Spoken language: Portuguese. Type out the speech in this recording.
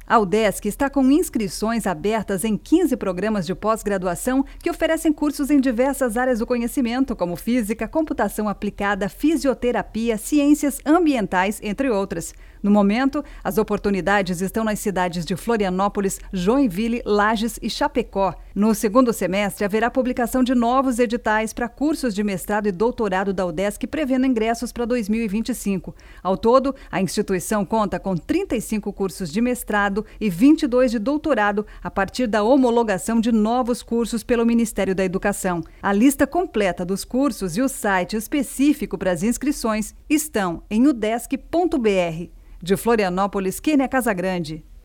A UDESC está com inscrições abertas em 15 programas de pós-graduação que oferecem cursos em diversas áreas do conhecimento, como física, computação aplicada, fisioterapia, ciências ambientais, entre outras. No momento, as oportunidades estão nas cidades de Florianópolis, Joinville, Lages e Chapecó. No segundo semestre, haverá publicação de novos editais para cursos de mestrado e doutorado da UDESC, prevendo ingressos para 2025. Ao todo, a instituição conta com 35 cursos de mestrado e 22 de doutorado a partir da homologação de novos cursos pelo Ministério da Educação. A lista completa dos cursos e o site específico para as inscrições estão em udesc.br. De Florianópolis, Kênia Casagrande.